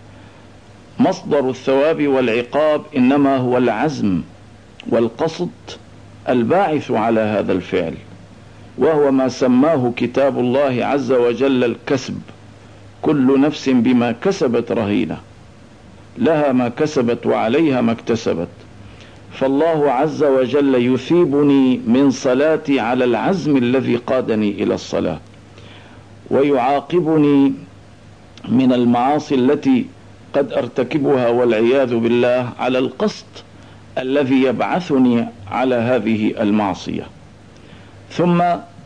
مصدر الثواب والعقاب إنما هو العزم والقصد الباعث على هذا الفعل، وهو ما سماه كتاب الله عز وجل الكسب: كل نفس بما كسبت رهينة، لها ما كسبت وعليها ما اكتسبت. فالله عز وجل يثيبني من صلاتي على العزم الذي قادني إلى الصلاة، ويعاقبني من المعاصي التي قد أرتكبها والعياذ بالله على القصد الذي يبعثني على هذه المعصية. ثم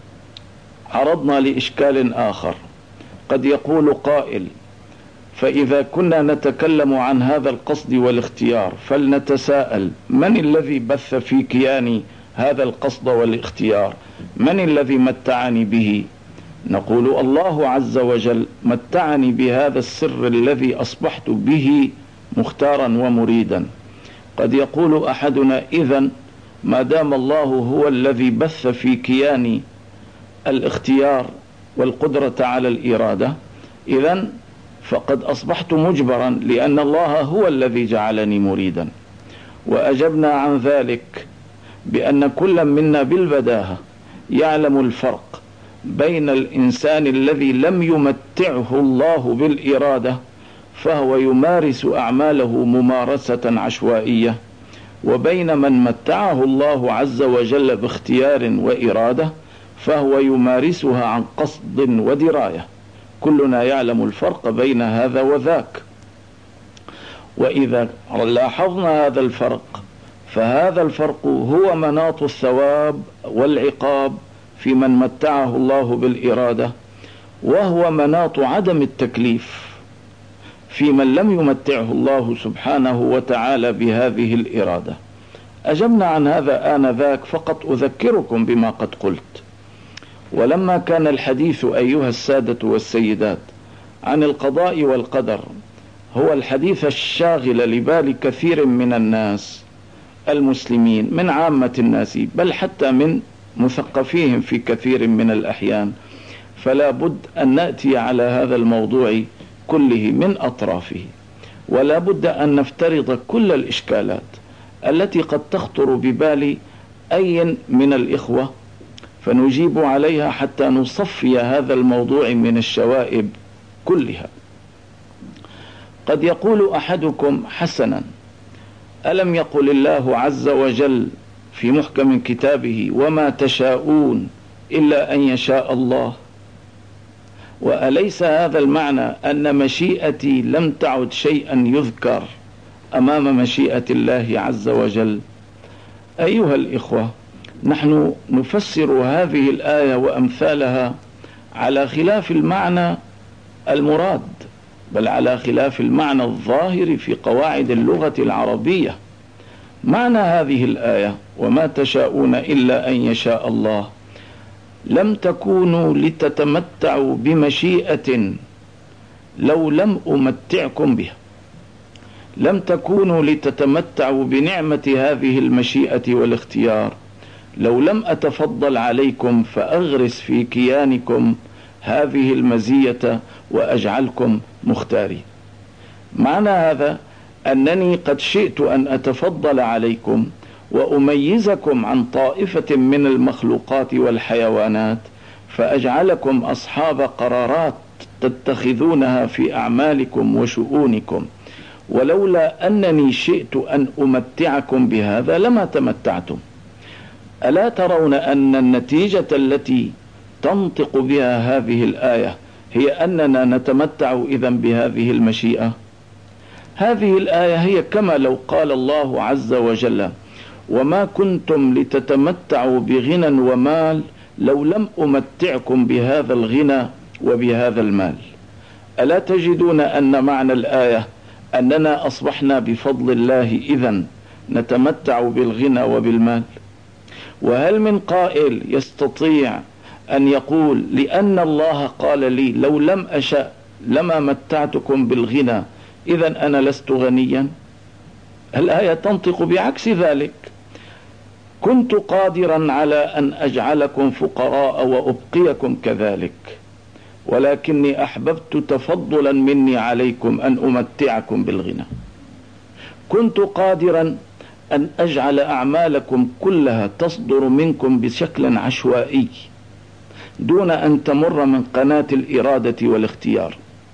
عرضنا لإشكال آخر. قد يقول قائل: فإذا كنا نتكلم عن هذا القصد والاختيار فلنتساءل: من الذي بث في كياني هذا القصد والاختيار؟ من الذي متعني به؟ نقول: الله عز وجل متعني بهذا السر الذي أصبحت به مختارا ومريدا. قد يقول أحدنا: إذن ما دام الله هو الذي بث في كياني الاختيار والقدرة على الإرادة، إذن فقد أصبحت مجبرا، لأن الله هو الذي جعلني مريدا. وأجبنا عن ذلك بأن كل منا بالبداهة يعلم الفرق بين الإنسان الذي لم يمتعه الله بالإرادة فهو يمارس أعماله ممارسة عشوائية، وبين من متعه الله عز وجل باختيار وإرادة فهو يمارسها عن قصد ودراية. كلنا يعلم الفرق بين هذا وذاك. وإذا لاحظنا هذا الفرق فهذا الفرق هو مناط الثواب والعقاب في من متعه الله بالإرادة، وهو مناط عدم التكليف في من لم يمتعه الله سبحانه وتعالى بهذه الإرادة. أجبنا عن هذا آنذاك، فقط أذكركم بما قد قلت. ولما كان الحديث أيها السادة والسيدات عن القضاء والقدر هو الحديث الشاغل لبال كثير من الناس المسلمين، من عامة الناس بل حتى من مثقفيهم في كثير من الأحيان، فلا بد أن نأتي على هذا الموضوع كله من أطرافه، ولا بد أن نفترض كل الإشكالات التي قد تخطر ببال أي من الإخوة فنجيب عليها حتى نصفي هذا الموضوع من الشوائب كلها. قد يقول أحدكم: حسنا، ألم يقل الله عز وجل في محكم كتابه: وما تشاءون إلا أن يشاء الله؟ وأليس هذا المعنى أن مشيئتي لم تعد شيئا يذكر أمام مشيئة الله عز وجل؟ أيها الإخوة، نحن نفسر هذه الآية وأمثالها على خلاف المعنى المراد، بل على خلاف المعنى الظاهر في قواعد اللغة العربية. معنى هذه الآية: وما تشاءون إلا أن يشاء الله، لم تكونوا لتتمتعوا بمشيئة لو لم أمتعكم بها، لم تكونوا لتتمتعوا بنعمة هذه المشيئة والاختيار لو لم أتفضل عليكم فأغرس في كيانكم هذه المزية وأجعلكم مختارين. معنى هذا أنني قد شئت أن أتفضل عليكم وأميزكم عن طائفة من المخلوقات والحيوانات فأجعلكم أصحاب قرارات تتخذونها في أعمالكم وشؤونكم، ولولا أنني شئت أن أمتعكم بهذا لما تمتعتم. ألا ترون أن النتيجة التي تنطق بها هذه الآية هي أننا نتمتع إذن بهذه المشيئة؟ هذه الآية هي كما لو قال الله عز وجل: وما كنتم لتتمتعوا بغنى ومال لو لم أمتعكم بهذا الغنى وبهذا المال. ألا تجدون أن معنى الآية أننا أصبحنا بفضل الله إذن نتمتع بالغنى وبالمال؟ وهل من قائل يستطيع أن يقول: لأن الله قال لي لو لم أشأ لما متعتكم بالغنى إذن أنا لست غنيا؟ الآية تنطق بعكس ذلك: كنت قادرا على أن أجعلكم فقراء وأبقيكم كذلك، ولكني أحببت تفضلا مني عليكم أن أمتعكم بالغنى. كنت قادرا أن أجعل أعمالكم كلها تصدر منكم بشكل عشوائي دون أن تمر من قناة الإرادة والاختيار،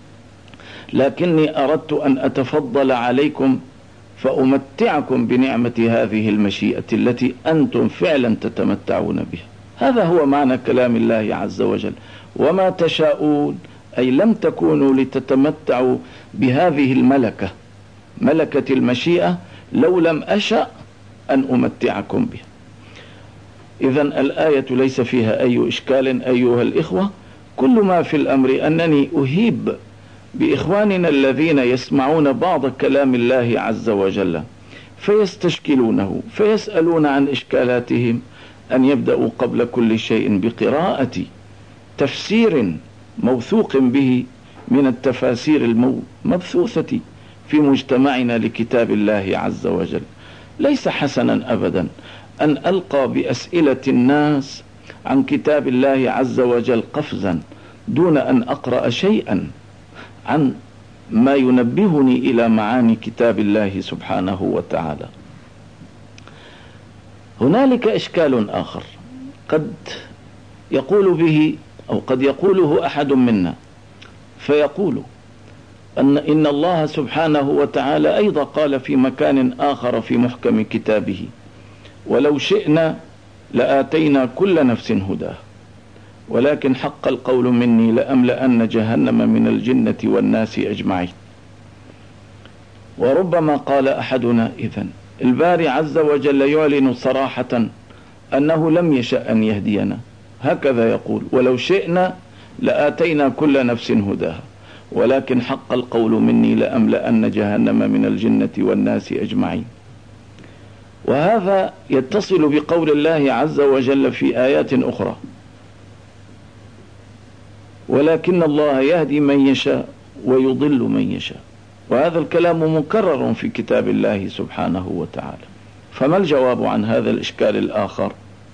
لكني أردت أن أتفضل عليكم فأمتعكم بنعمة هذه المشيئة التي أنتم فعلا تتمتعون بها. هذا هو معنى كلام الله عز وجل: وما تشاءون، أي لم تكونوا لتتمتعوا بهذه الملكة، ملكة المشيئة، لو لم أشأ أن أمتعكم بها. إذن الآية ليس فيها أي إشكال أيها الإخوة، كل ما في الأمر أنني أهيب بإخواننا الذين يسمعون بعض كلام الله عز وجل فيستشكلونه فيسألون عن إشكالاتهم أن يبدأوا قبل كل شيء بقراءة تفسير موثوق به من التفاسير المبثوثة في مجتمعنا لكتاب الله عز وجل. ليس حسنا أبدا أن ألقى بأسئلة الناس عن كتاب الله عز وجل قفزا دون أن أقرأ شيئا عن ما ينبهني إلى معاني كتاب الله سبحانه وتعالى. هنالك إشكال آخر قد يقول به أو قد يقوله أحد منا، فيقول أن إن الله سبحانه وتعالى أيضا قال في مكان آخر في محكم كتابه: ولو شئنا لآتينا كل نفس هداها ولكن حق القول مني لأملأن جهنم من الجنة والناس أجمعين. وربما قال أحدنا: إذن الباري عز وجل يعلن صراحة أنه لم يشأ أن يهدينا، هكذا يقول: ولو شئنا لآتينا كل نفس هداها ولكن حق القول مني لأملأن جهنم من الجنة والناس أجمعين. وهذا يتصل بقول الله عز وجل في آيات أخرى: ولكن الله يهدي من يشاء ويضل من يشاء. وهذا الكلام مكرر في كتاب الله سبحانه وتعالى. فما الجواب عن هذا الإشكال الآخر؟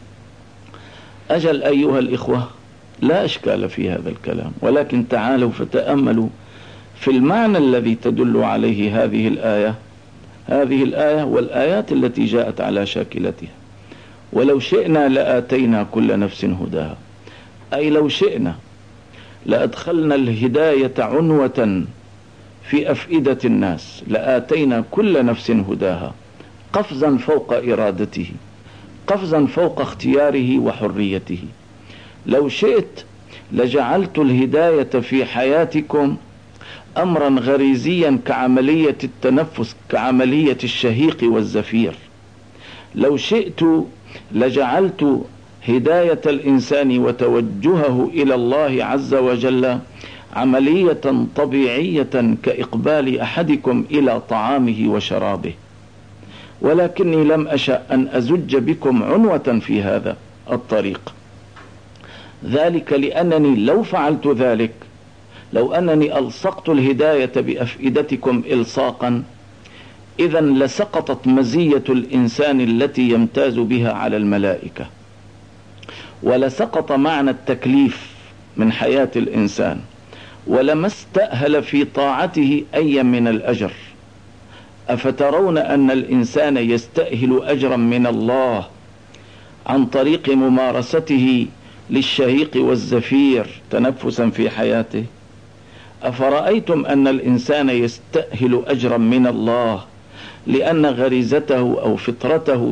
أجل أيها الإخوة، لا إشكال في هذا الكلام، ولكن تعالوا فتأملوا في المعنى الذي تدل عليه هذه الآية هذه الآية والآيات التي جاءت على شاكلتها. ولو شئنا لآتينا كل نفس هداها، أي لو شئنا لأدخلنا الهداية عنوة في أفئدة الناس، لآتينا كل نفس هداها، قفزا فوق إرادته، قفزا فوق اختياره وحريته. لو شئت لجعلت الهداية في حياتكم أمرا غريزيا كعملية التنفس، كعملية الشهيق والزفير. لو شئت لجعلت هداية الإنسان وتوجهه إلى الله عز وجل عملية طبيعية كإقبال أحدكم إلى طعامه وشرابه، ولكني لم أشأ أن أزج بكم عنوة في هذا الطريق. ذلك لأنني لو فعلت ذلك، لو أنني ألصقت الهداية بأفئدتكم إلصاقا، إذن لسقطت مزية الإنسان التي يمتاز بها على الملائكة، ولسقط معنى التكليف من حياة الإنسان، ولما استأهل في طاعته أي من الأجر. أفترون أن الإنسان يستأهل أجرا من الله عن طريق ممارسته للشهيق والزفير تنفسا في حياته؟ أفرأيتم أن الإنسان يستأهل أجرا من الله لأن غريزته أو فطرته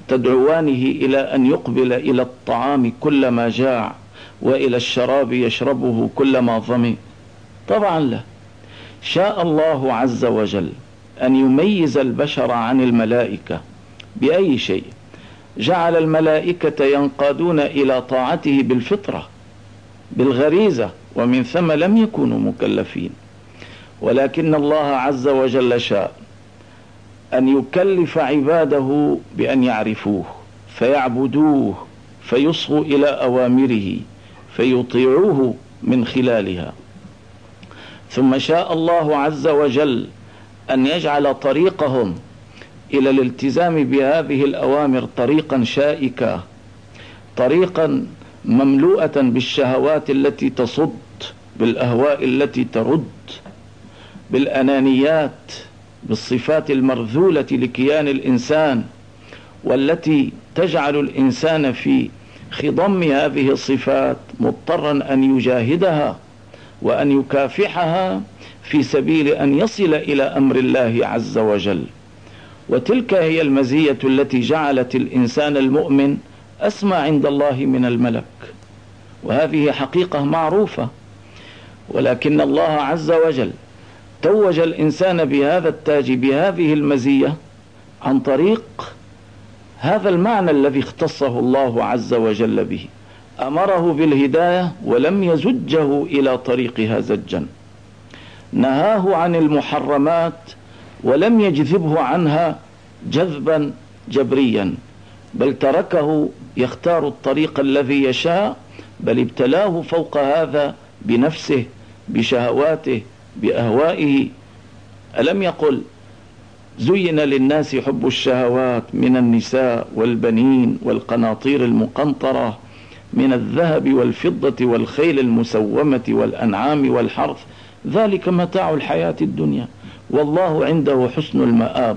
تدعوانه إلى أن يقبل إلى الطعام كلما جاع وإلى الشراب يشربه كلما ظمئ؟ طبعا لا. شاء الله عز وجل أن يميز البشر عن الملائكة بأي شيء؟ جعل الملائكة ينقادون إلى طاعته بالفطرة بالغريزة، ومن ثم لم يكونوا مكلفين. ولكن الله عز وجل شاء أن يكلف عباده بأن يعرفوه فيعبدوه فيصغوا إلى أوامره فيطيعوه من خلالها. ثم شاء الله عز وجل أن يجعل طريقهم إلى الالتزام بهذه الأوامر طريقا شائكا، طريقا مملوءة بالشهوات التي تصد، بالأهواء التي ترد، بالأنانيات، بالصفات المرذولة لكيان الإنسان، والتي تجعل الإنسان في خضم هذه الصفات مضطرا أن يجاهدها وأن يكافحها في سبيل أن يصل إلى أمر الله عز وجل. وتلك هي المزية التي جعلت الإنسان المؤمن أسمى عند الله من الملك، وهذه حقيقة معروفة. ولكن الله عز وجل توج الإنسان بهذا التاج بهذه المزية عن طريق هذا المعنى الذي اختصه الله عز وجل به. أمره بالهداية ولم يزجه إلى طريقها زجا، نهاه عن المحرمات ولم يجذبه عنها جذبا جبريا، بل تركه يختار الطريق الذي يشاء، بل ابتلاه فوق هذا بنفسه، بشهواته، بأهوائه. ألم يقل زين للناس حب الشهوات من النساء والبنين والقناطير المقنطرة من الذهب والفضة والخيل المسومة والأنعام والحرث، ذلك متاع الحياة الدنيا والله عنده حسن المآب.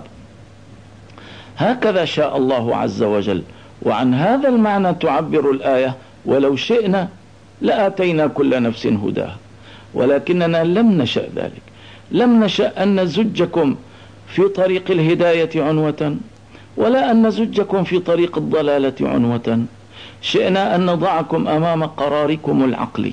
هكذا شاء الله عز وجل، وعن هذا المعنى تعبر الآية: ولو شئنا لآتينا كل نفس هداها، ولكننا لم نشأ ذلك. لم نشأ أن نزجكم في طريق الهداية عنوة، ولا أن نزجكم في طريق الضلالة عنوة. شئنا أن نضعكم أمام قراركم العقلي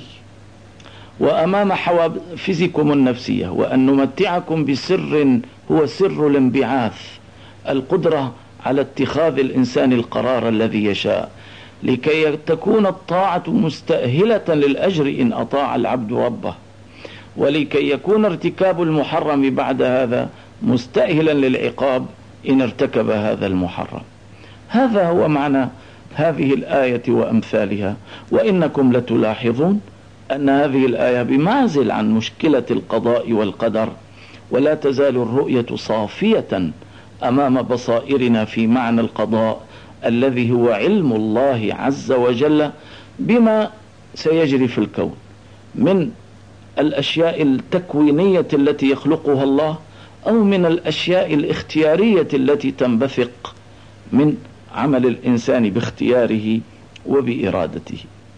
وأمام حوافزكم النفسية، وأن نمتعكم بسر هو سر الانبعاث، القدرة على اتخاذ الإنسان القرار الذي يشاء، لكي تكون الطاعة مستأهلة للأجر إن أطاع العبد ربه، ولكي يكون ارتكاب المحرم بعد هذا مستأهلا للعقاب إن ارتكب هذا المحرم. هذا هو معنى هذه الآية وأمثالها. وإنكم لتلاحظون أن هذه الآية بمعزل عن مشكلة القضاء والقدر، ولا تزال الرؤية صافية أمام بصائرنا في معنى القضاء الذي هو علم الله عز وجل بما سيجري في الكون من الأشياء التكوينية التي يخلقها الله، أو من الأشياء الاختيارية التي تنبثق من عمل الإنسان باختياره وبإرادته.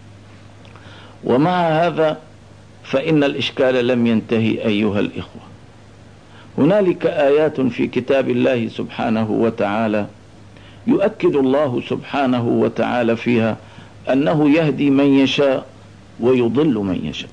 ومع هذا فإن الإشكال لم ينتهي أيها الإخوة. هنالك آيات في كتاب الله سبحانه وتعالى يؤكد الله سبحانه وتعالى فيها أنه يهدي من يشاء ويضل من يشاء.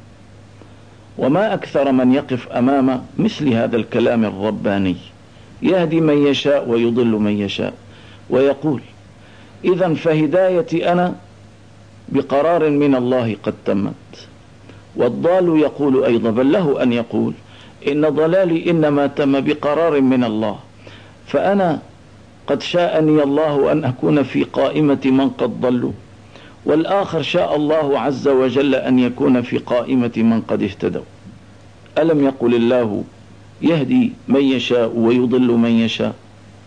وما أكثر من يقف أمام مثل هذا الكلام الرباني: يهدي من يشاء ويضل من يشاء، ويقول: إذن فهدايتي أنا بقرار من الله قد تمت. والضال يقول أيضا، بل له أن يقول: إن ضلالي إنما تم بقرار من الله، فأنا قد شاءني الله أن أكون في قائمة من قد ضلوا، والآخر شاء الله عز وجل أن يكون في قائمة من قد اهتدوا. ألم يقل الله يهدي من يشاء ويضل من يشاء؟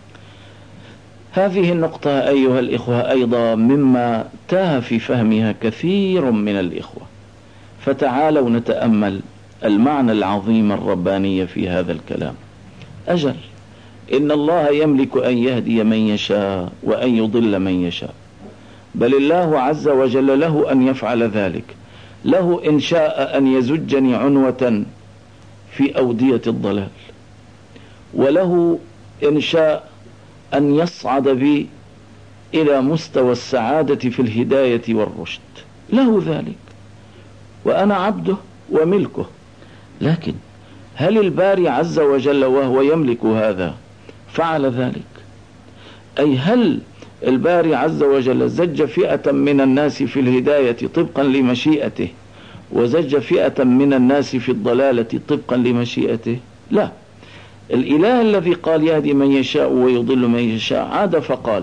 هذه النقطة أيها الإخوة أيضا مما تاه في فهمها كثير من الإخوة، فتعالوا نتأمل المعنى العظيم الرباني في هذا الكلام. أجل، إن الله يملك أن يهدي من يشاء وأن يضل من يشاء، بل الله عز وجل له أن يفعل ذلك. له إن شاء أن يزجني عنوة في أودية الضلال، وله إن شاء أن يصعد بي إلى مستوى السعادة في الهداية والرشد، له ذلك وأنا عبده وملكه. لكن هل الباري عز وجل وهو يملك هذا فعل ذلك؟ أي هل الباري عز وجل زج فئة من الناس في الهداية طبقا لمشيئته وزج فئة من الناس في الضلالة طبقا لمشيئته؟ لا. الإله الذي قال يهدي من يشاء ويضل من يشاء عاد فقال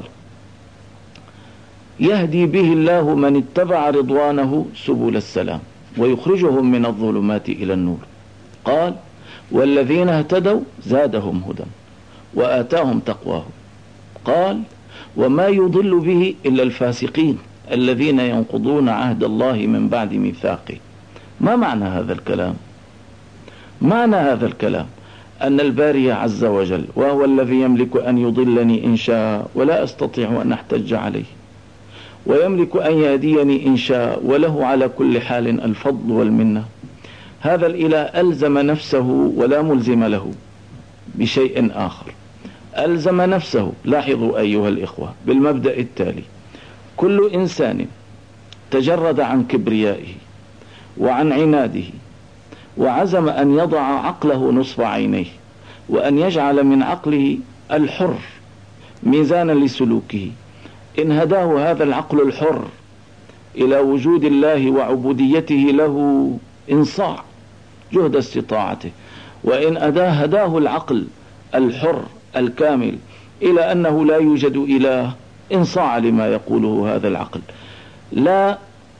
يهدي به الله من اتبع رضوانه سبل السلام ويخرجهم من الظلمات إلى النور. قال والذين اهتدوا زادهم هدى وآتاهم تقواهم. قال وما يضل به إلا الفاسقين الذين ينقضون عهد الله من بعد ميثاقه. ما معنى هذا الكلام؟ معنى هذا الكلام أن الباري عز وجل وهو الذي يملك أن يضلني إن شاء ولا أستطيع أن أحتج عليه، ويملك أن يهديني إن شاء وله على كل حال الفضل والمنة، هذا الإله ألزم نفسه ولا ملزم له بشيء آخر. ألزم نفسه، لاحظوا أيها الإخوة، بالمبدأ التالي: كل إنسان تجرد عن كبريائه وعن عناده وعزم أن يضع عقله نصف عينيه وأن يجعل من عقله الحر ميزانا لسلوكه، إن هداه هذا العقل الحر إلى وجود الله وعبوديته له انصاع جهد استطاعته، وإن أداه هداه العقل الحر الكامل إلى أنه لا يوجد إله انصاع لما يقوله هذا العقل، لا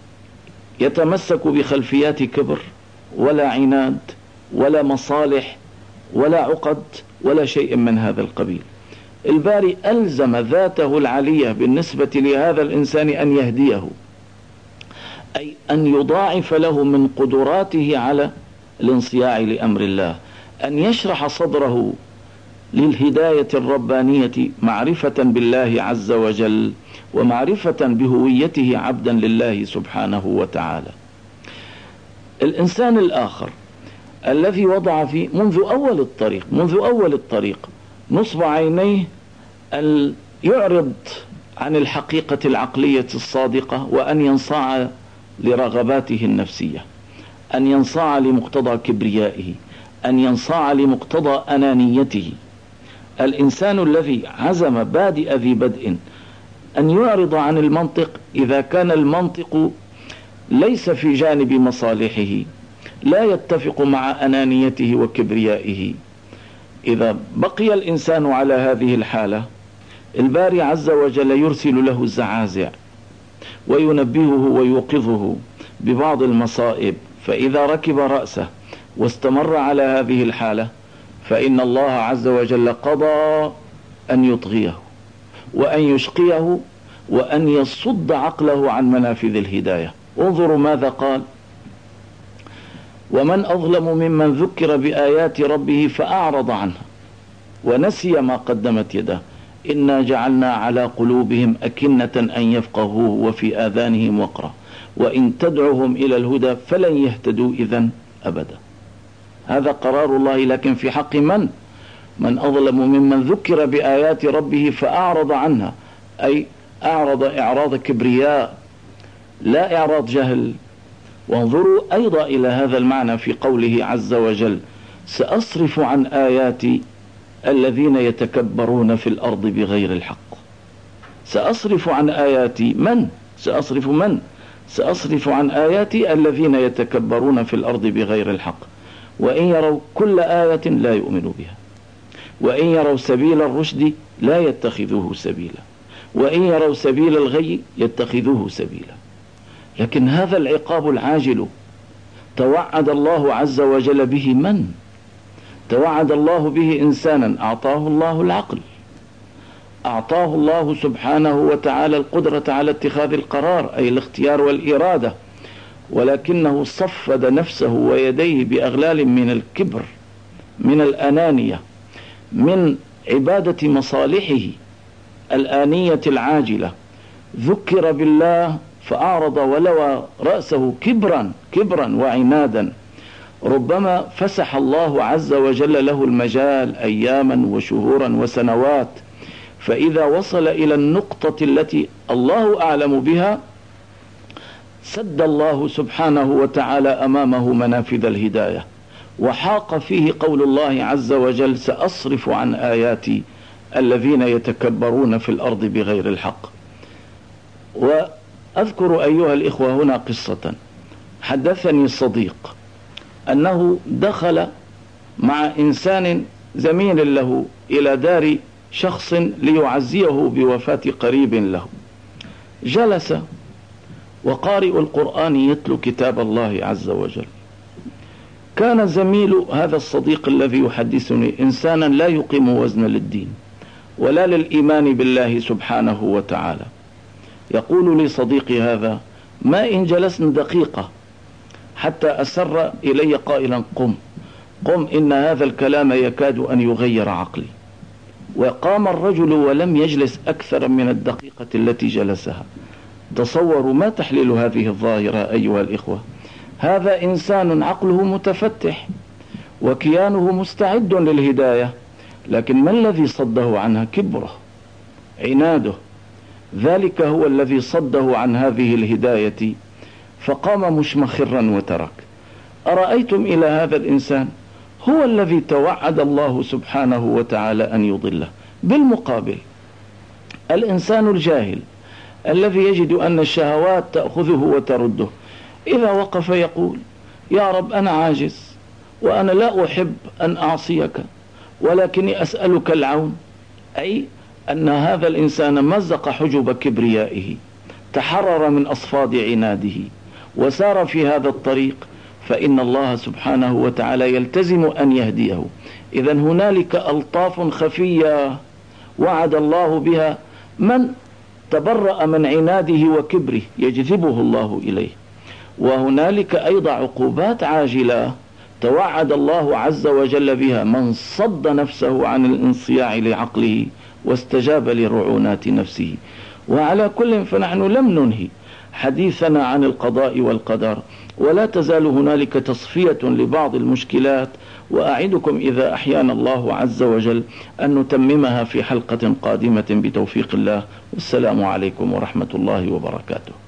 يتمسك بخلفيات كبر ولا عناد ولا مصالح ولا عقد ولا شيء من هذا القبيل. الباري ألزم ذاته العلية بالنسبة لهذا الإنسان أن يهديه، أي أن يضاعف له من قدراته على الانصياع لأمر الله، أن يشرح صدره للهداية الربانية معرفة بالله عز وجل ومعرفة بهويته عبدا لله سبحانه وتعالى. الإنسان الآخر الذي وضع في منذ أول الطريق منذ أول الطريق نصب عينيه أن يعرض عن الحقيقة العقلية الصادقة وأن ينصاع لرغباته النفسية، أن ينصاع لمقتضى كبريائه، أن ينصاع لمقتضى أنانيته. الإنسان الذي عزم بادئ ذي بدء أن يعرض عن المنطق إذا كان المنطق ليس في جانب مصالحه، لا يتفق مع أنانيته وكبريائه، إذا بقي الإنسان على هذه الحالة الباري عز وجل يرسل له الزعازع وينبهه ويوقظه ببعض المصائب، فإذا ركب رأسه واستمر على هذه الحالة فإن الله عز وجل قضى أن يطغيه وأن يشقيه وأن يصد عقله عن منافذ الهداية. انظروا ماذا قال: ومن أظلم ممن ذكر بآيات ربه فأعرض عنها ونسي ما قدمت يده إنا جعلنا على قلوبهم أكنة أن يفقهوه وفي آذانهم وقرا وإن تدعوهم إلى الهدى فلن يهتدوا إذن أبدا. هذا قرار الله، لكن في حق من؟ من أظلم ممن ذكر بآيات ربه فأعرض عنها، أي أعرض إعراض كبرياء لا إعراض جهل. وانظروا أيضا إلى هذا المعنى في قوله عز وجل: سأصرف عن آياتي الذين يتكبرون في الأرض بغير الحق. سأصرف عن آياتي من؟ سأصرف من؟ سأصرف عن آياتي الذين يتكبرون في الأرض بغير الحق وإن يروا كل آية لا يؤمنوا بها وإن يروا سبيل الرشد لا يتخذوه سبيلا وإن يروا سبيل الغي يتخذوه سبيلا. لكن هذا العقاب العاجل توعد الله عز وجل به من؟ توعد الله به إنسانا أعطاه الله العقل، أعطاه الله سبحانه وتعالى القدرة على اتخاذ القرار أي الاختيار والإرادة، ولكنه صفد نفسه ويديه بأغلال من الكبر، من الأنانية، من عبادة مصالحه الآنية العاجلة. ذكر بالله فأعرض ولوى رأسه كبرا كبرا وعنادا. ربما فسح الله عز وجل له المجال أياما وشهورا وسنوات فإذا وصل إلى النقطة التي الله أعلم بها سد الله سبحانه وتعالى أمامه منافذ الهداية، وحاق فيه قول الله عز وجل: سأصرف عن آياتي الذين يتكبرون في الأرض بغير الحق. وأذكر أيها الإخوة هنا قصة. حدثني صديق أنه دخل مع إنسان زميل له إلى دار شخص ليعزيه بوفاة قريب له. جلس وقارئ القرآن يتلو كتاب الله عز وجل. كان زميل هذا الصديق الذي يحدثني إنسانا لا يقيم وزن للدين ولا للإيمان بالله سبحانه وتعالى. يقول لي صديقي هذا: ما إن جلسنا دقيقة حتى أسر إلي قائلا: قم قم إن هذا الكلام يكاد أن يغير عقلي. وقام الرجل ولم يجلس أكثر من الدقيقة التي جلسها. تصوروا ما تحليل هذه الظاهرة أيها الإخوة. هذا إنسان عقله متفتح وكيانه مستعد للهداية، لكن ما الذي صده عنها؟ كبره، عناده، ذلك هو الذي صده عن هذه الهداية، فقام مشمخرا وترك. أرأيتم إلى هذا الإنسان هو الذي توعد الله سبحانه وتعالى أن يضله. بالمقابل الإنسان الجاهل الذي يجد أن الشهوات تأخذه وترده، إذا وقف يقول: يا رب أنا عاجز وأنا لا أحب أن أعصيك ولكني أسألك العون، أي أن هذا الإنسان مزق حجب كبريائه، تحرر من أصفاد عناده وسار في هذا الطريق، فإن الله سبحانه وتعالى يلتزم أن يهديه. إذن هنالك ألطاف خفية وعد الله بها من تبرأ من عناده وكبره يجذبه الله إليه. وهنالك أيضا عقوبات عاجلة توعد الله عز وجل بها من صد نفسه عن الانصياع لعقله واستجاب لرعونات نفسه. وعلى كل فنحن لم ننهي حديثنا عن القضاء والقدر، ولا تزال هنالك تصفية لبعض المشكلات، وأعدكم إذا أحيانا الله عز وجل أن نتممها في حلقة قادمة بتوفيق الله. والسلام عليكم ورحمة الله وبركاته.